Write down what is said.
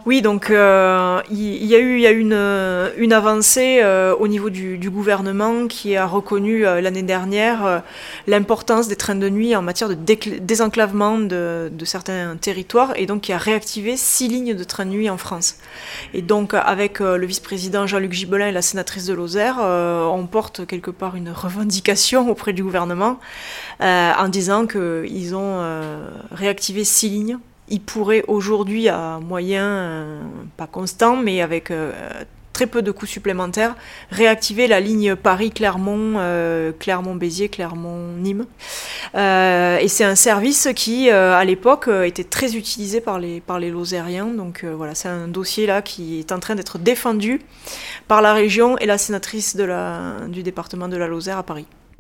Oui, donc il y a eu une avancée au niveau du gouvernement qui a reconnu l'année dernière l'importance des trains de nuit en matière de désenclavement de certains territoires et donc qui a réactivé 6 lignes de trains de nuit en France. Et donc avec le vice-président Jean-Luc Gibelin et la sénatrice de Lozère, on porte quelque part une revendication auprès du gouvernement en disant qu'ils ont réactivé 6 lignes. Ils pourraient aujourd'hui, à moyen, pas constant, mais avec très peu de coûts supplémentaires, réactiver la ligne Paris-Clermont, Clermont-Béziers, Clermont-Nîmes. Et c'est un service qui, à l'époque, était très utilisé par les Lozériens. Donc voilà, c'est un dossier là qui est en train d'être défendu par la région et la sénatrice du département de la Lozère à Paris.